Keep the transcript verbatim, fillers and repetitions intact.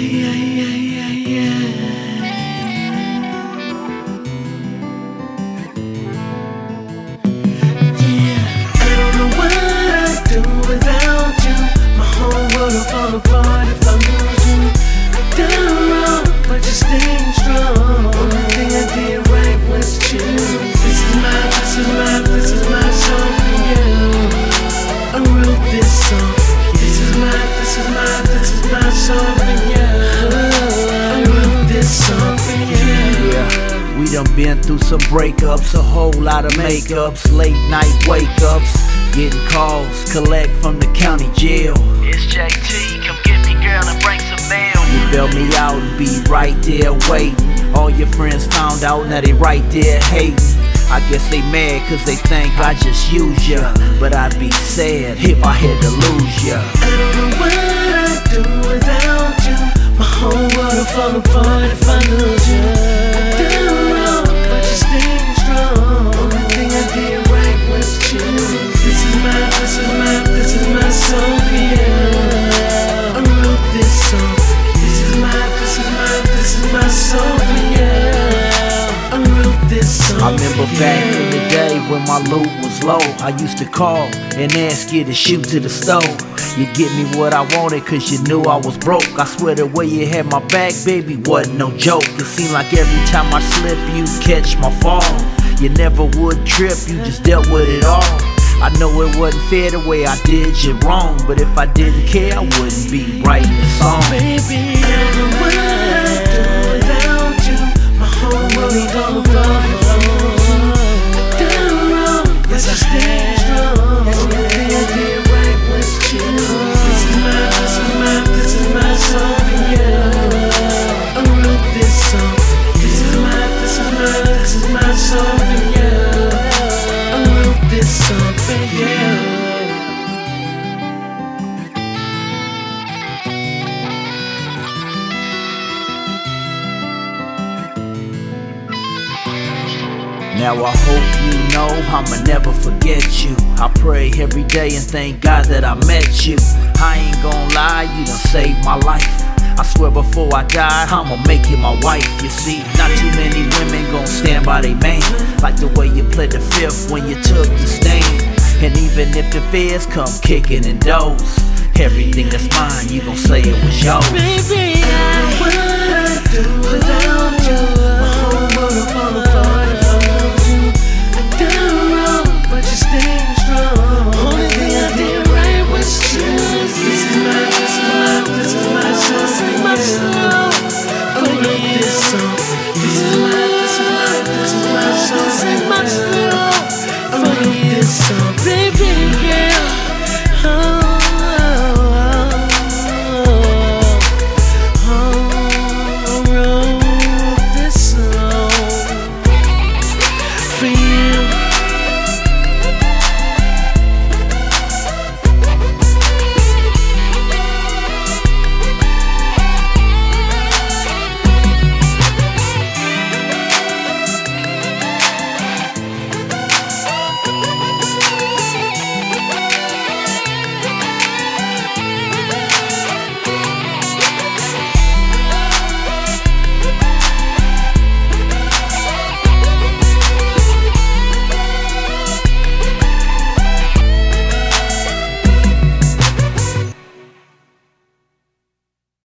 yeah, yeah, yeah, yeah. Yeah, I don't know what I'd do without you. My whole world will fall apart if I lose you. I done wrong, but you're staying strong. Only thing I did right was choose. This is my, this is my, this is my song for you. I wrote this song for you. This is my, this is my, this is my song for you. I wrote this song for you. Yeah, we done been through some breakups, a whole lot of makeups, late night wake-ups, getting calls, collect from the county jail. It's J T, come get me girl and bring some mail. You bail me out and be right there waiting. All your friends found out, now they right there hating. I guess they mad cause they think I just use ya, but I'd be sad if I had to lose ya. I don't know what I'd do without you. My whole world will fall apart if I lose you. I done wrong, but you're staying strong. Only thing I did right was choose. This is my, this is my, this is my song for you. I wrote this song for you. This is my, this is my, this is my song for you. I wrote this song I remember for you. back in the day when my loot was low, I used to call and ask you to shoot to the stove. You get me what I wanted cause you knew I was broke. I swear the way you had my back, baby, wasn't no joke. It seemed like every time I slip, you'd catch my fall. You never would trip, you just dealt with it all. I know it wasn't fair the way I did you wrong, but if I didn't care, I wouldn't be writing the song. Baby, I don't know what I'd do without you. My whole world will fall apart if I lose you. I done wrong, but I stayed strong. Only thing I did right was choose. This is my, this is my, this is my song for you. I wrote this song for you. This is my, this is my, this is my song for you. I wrote this song for you. Now I hope you know I'ma never forget you. I pray every day and thank God that I met you. I ain't gon' lie, you done saved my life. I swear before I die, I'ma make you my wife. You see, not too many women gon' stand by they man, like the way you played the fifth when you took the stand. And even if the feds come kicking in doors, everything that's mine, you gon' say it was yours. Baby, I would do without you.